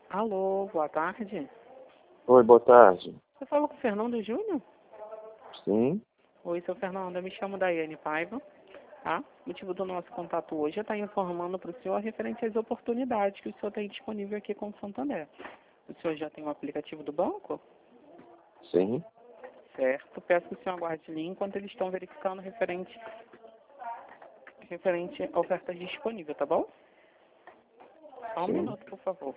Alô, boa tarde. Oi, boa tarde. Você falou com o Fernando Júnior? Sim, Oi, seu Fernando, eu me chamo Daiane Paiva, tá? O motivo do nosso contato hoje é estar informando para o senhor referente às oportunidades que o senhor tem disponível aqui com o Santander. O senhor já tem o aplicativo do banco? sim, Certo. Peço que o senhor aguarde ali enquanto eles estão verificando referente a ofertas disponíveis, tá bom? Só um sim. minuto, por favor.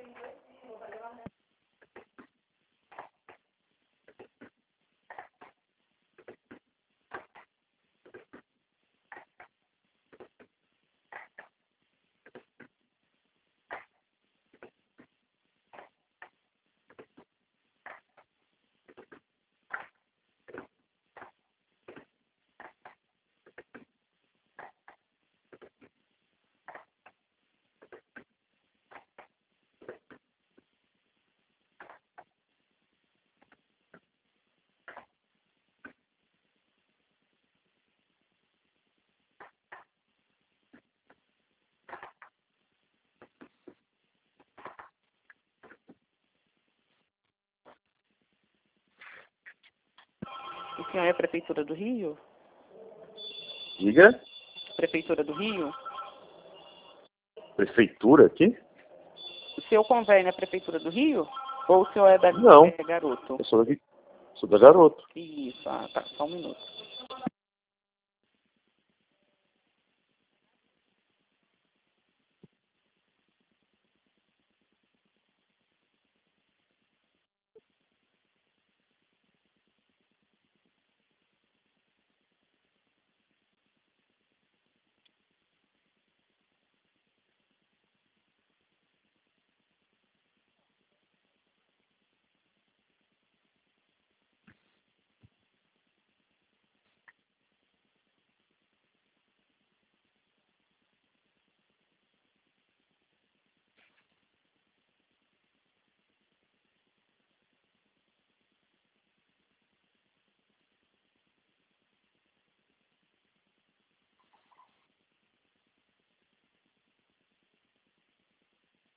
O senhor é a Prefeitura do Rio? Diga. Prefeitura do Rio? Prefeitura aqui? O senhor convém na Prefeitura do Rio? Ou o senhor é da Não. Garoto? Eu sou da Garoto. Isso, tá, só um minuto.